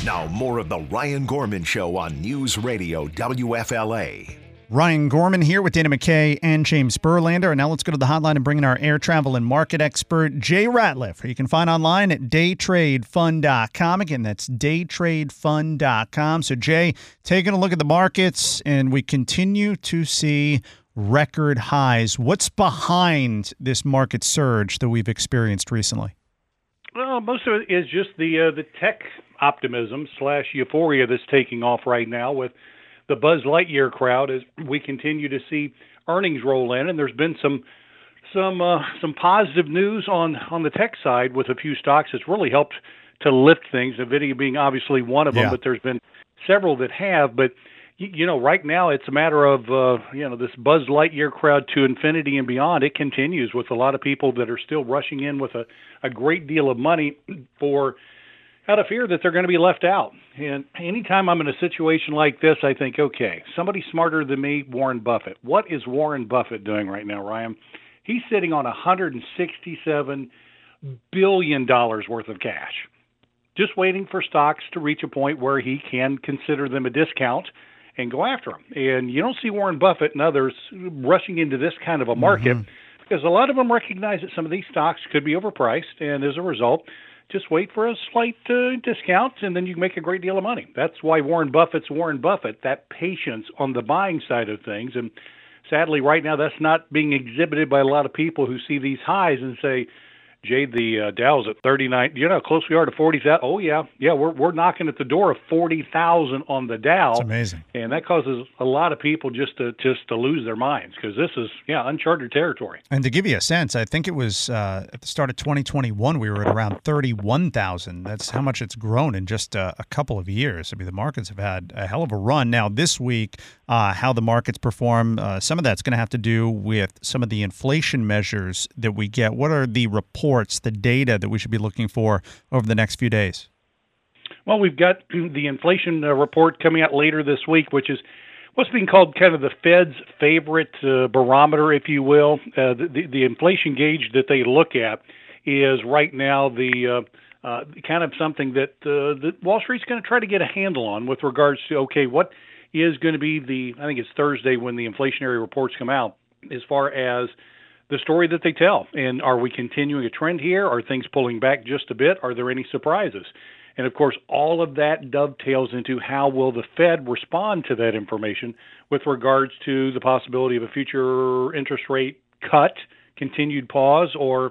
Now more of the Ryan Gorman Show on News Radio WFLA. Ryan Gorman here with Dana McKay and James Berlander. And now let's go to the hotline and bring in our air travel and market expert, Jay Ratliff, who you can find online at daytradefund.com. Again, that's daytradefund.com. So, Jay, taking a look at the markets, and we continue to see record highs. What's behind this market surge that we've experienced recently? Well, most of it is just the tech optimism / euphoria that's taking off right now with the Buzz Lightyear crowd as we continue to see earnings roll in, and there's been some positive news on the tech side with a few stocks that's really helped to lift things. NVIDIA being obviously one of them, but there's been several that have. But right now it's a matter of this Buzz Lightyear crowd to infinity and beyond. It continues with a lot of people that are still rushing in with a great deal of money out of fear that they're going to be left out. And anytime I'm in a situation like this, I think, okay, somebody smarter than me, Warren Buffett. What is Warren Buffett doing right now, Ryan? He's sitting on $167 billion worth of cash, just waiting for stocks to reach a point where he can consider them a discount and go after them. And you don't see Warren Buffett and others rushing into this kind of a market because a lot of them recognize that some of these stocks could be overpriced, and as a result, just wait for a slight discount, and then you can make a great deal of money. That's why Warren Buffett's Warren Buffett, that patience on the buying side of things. And sadly, right now, that's not being exhibited by a lot of people who see these highs and say, Jay, the Dow's at 39. You know how close we are to 40,000? Oh, yeah. Yeah, we're knocking at the door of 40,000 on the Dow. That's amazing. And that causes a lot of people just to lose their minds because this is, uncharted territory. And to give you a sense, I think it was at the start of 2021, we were at around 31,000. That's how much it's grown in just a couple of years. I mean, the markets have had a hell of a run. Now, this week, how the markets perform, some of that's going to have to do with some of the inflation measures that we get. What are the reports, the data that we should be looking for over the next few days? Well, we've got the inflation report coming out later this week, which is what's being called kind of the Fed's favorite barometer, if you will. The inflation gauge that they look at is right now the kind of something that Wall Street's going to try to get a handle on with regards to, okay, what is going to be I think it's Thursday when the inflationary reports come out, as far as the story that they tell. And are we continuing a trend here? Are things pulling back just a bit? Are there any surprises? And of course, all of that dovetails into how will the Fed respond to that information with regards to the possibility of a future interest rate cut, continued pause, or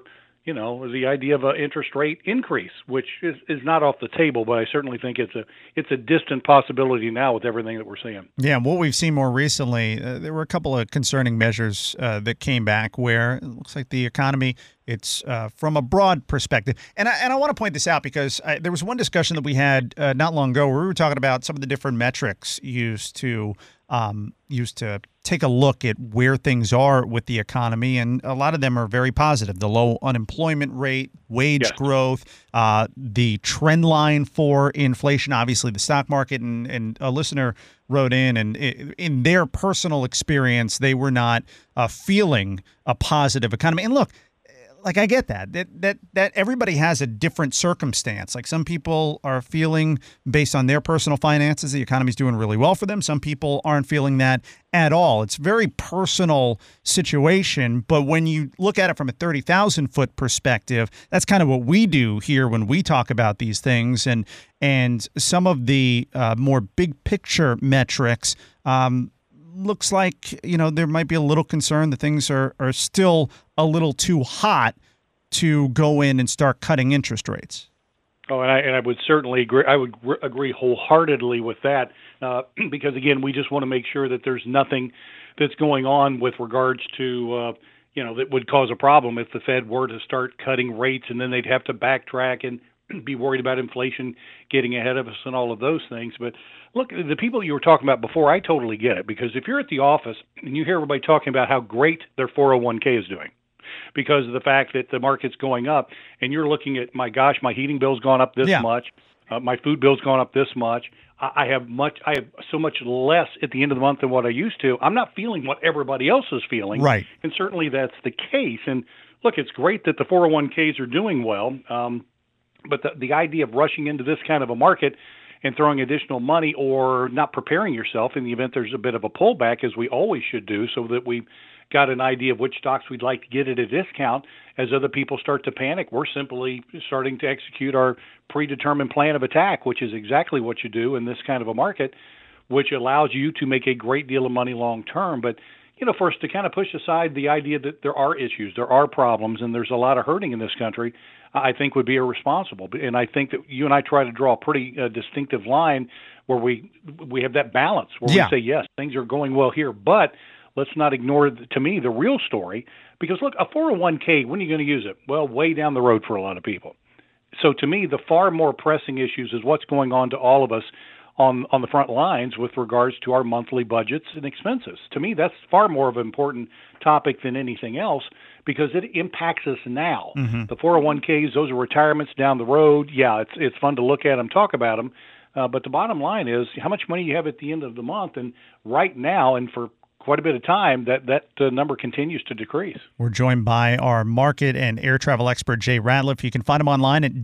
the idea of an interest rate increase, which is not off the table, but I certainly think it's a distant possibility now with everything that we're seeing. Yeah, and what we've seen more recently, there were a couple of concerning measures that came back where it looks like the economy, it's from a broad perspective. And I want to point this out because there was one discussion that we had not long ago where we were talking about some of the different metrics used to take a look at where things are with the economy, and a lot of them are very positive. The low unemployment rate, wage growth, the trend line for inflation, obviously the stock market, and a listener wrote in, and in their personal experience, they were not feeling a positive economy. And look, like I get that everybody has a different circumstance. Like some people are feeling based on their personal finances, the economy's doing really well for them. Some people aren't feeling that at all. It's a very personal situation. But when you look at it from a 30,000 foot perspective, that's kind of what we do here when we talk about these things. And some of the more big picture metrics, looks like, there might be a little concern that things are still a little too hot to go in and start cutting interest rates. Oh, and I would certainly agree. I would agree wholeheartedly with that because, again, we just want to make sure that there's nothing that's going on with regards to, that would cause a problem if the Fed were to start cutting rates, and then they'd have to backtrack and be worried about inflation getting ahead of us and all of those things. But look, the people you were talking about before, I totally get it, because if you're at the office and you hear everybody talking about how great their 401k is doing because of the fact that the market's going up, and you're looking at, my gosh, my heating bill's gone up this much, my food bill's gone up this much, I have so much less at the end of the month than what I used to. I'm not feeling what everybody else is feeling. Right. And certainly that's the case. And look, it's great that the 401ks are doing well. But the idea of rushing into this kind of a market and throwing additional money, or not preparing yourself in the event there's a bit of a pullback, as we always should do, so that we got an idea of which stocks we'd like to get at a discount. As other people start to panic, we're simply starting to execute our predetermined plan of attack, which is exactly what you do in this kind of a market, which allows you to make a great deal of money long term. But for us to kind of push aside the idea that there are issues, there are problems, and there's a lot of hurting in this country, I think would be irresponsible. And I think that you and I try to draw a pretty distinctive line where we have that balance, where we say, yes, things are going well here, but let's not ignore, to me, the real story. Because, look, a 401k, when are you going to use it? Well, way down the road for a lot of people. So to me, the far more pressing issues is what's going on to all of us on the front lines with regards to our monthly budgets and expenses. To me, that's far more of an important topic than anything else, because it impacts us now. The 401ks, those are retirements down the road. Yeah, it's fun to look at them, talk about them, but the bottom line is how much money you have at the end of the month. And right now, and for quite a bit of time, that number continues to decrease. We're joined by our market and air travel expert, Jay Ratliff. You can find him online at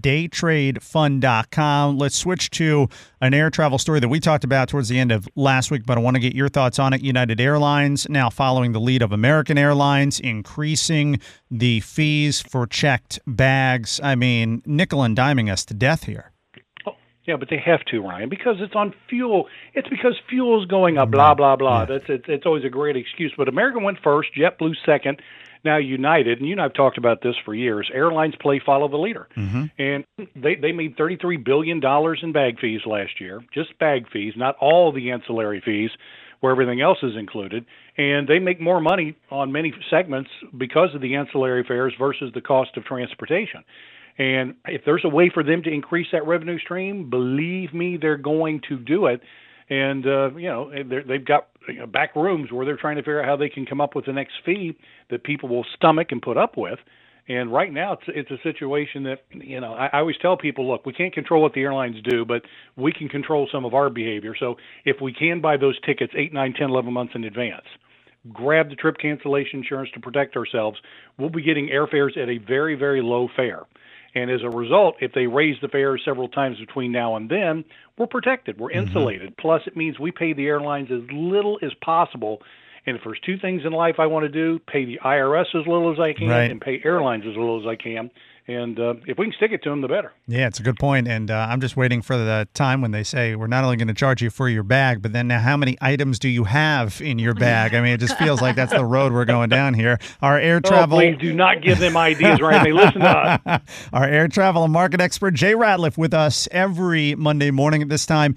daytradefund.com. Let's switch to an air travel story that we talked about towards the end of last week, but I want to get your thoughts on it. United Airlines now following the lead of American Airlines, increasing the fees for checked bags. I mean, nickel and diming us to death here. Yeah, but they have to, Ryan, because it's on fuel. It's because fuel's going up, blah, blah, blah. Yeah. It's always a great excuse. But American went first, JetBlue second, now United. And you and I have talked about this for years. Airlines follow the leader. And they made $33 billion in bag fees last year, just bag fees, not all the ancillary fees where everything else is included. And they make more money on many segments because of the ancillary fares versus the cost of transportation. And if there's a way for them to increase that revenue stream, believe me, they're going to do it. And, they've got back rooms where they're trying to figure out how they can come up with the next fee that people will stomach and put up with. And right now it's a situation that, I always tell people, look, we can't control what the airlines do, but we can control some of our behavior. So if we can buy those tickets 8, 9, 10, 11 months in advance, grab the trip cancellation insurance to protect ourselves, we'll be getting airfares at a very, very low fare. And as a result, if they raise the fares several times between now and then, we're protected. We're insulated. Plus, it means we pay the airlines as little as possible. And if there's two things in life I want to do, pay the IRS as little as I can and pay airlines as little as I can. And if we can stick it to them, the better. Yeah, it's a good point. And I'm just waiting for the time when they say we're not only going to charge you for your bag, but then now how many items do you have in your bag? I mean, it just feels like that's the road we're going down here. Our air travel. Please do not give them ideas, right? They listen to us. Our air travel and market expert, Jay Ratliff, with us every Monday morning at this time.